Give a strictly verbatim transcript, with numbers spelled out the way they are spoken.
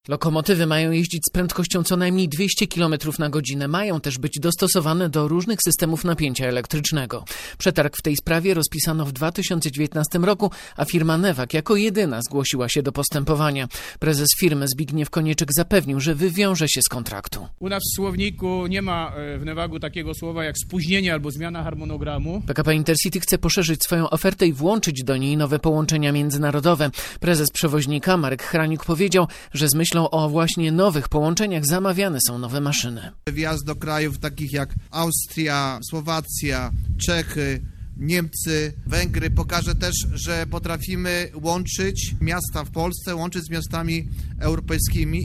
Lokomotywy mają jeździć z prędkością co najmniej dwieście kilometrów na godzinę. Mają też być dostosowane do różnych systemów napięcia elektrycznego. Przetarg w tej sprawie rozpisano w dwa tysiące dziewiętnastym roku, a firma Newag jako jedyna zgłosiła się do postępowania. Prezes firmy Zbigniew Konieczek zapewnił, że wywiąże się z kontraktu. U nas w słowniku nie ma w Newagu takiego słowa jak spóźnienie albo zmiana harmonogramu. P K P Intercity chce poszerzyć swoją ofertę i włączyć do niej nowe połączenia międzynarodowe. Prezes przewoźnika Marek Chraniuk powiedział, że z myślą o właśnie nowych połączeniach zamawiane są nowe maszyny. Wjazd do krajów takich jak Austria, Słowacja, Czechy, Niemcy, Węgry pokaże też, że potrafimy łączyć miasta w Polsce, łączyć z miastami europejskimi.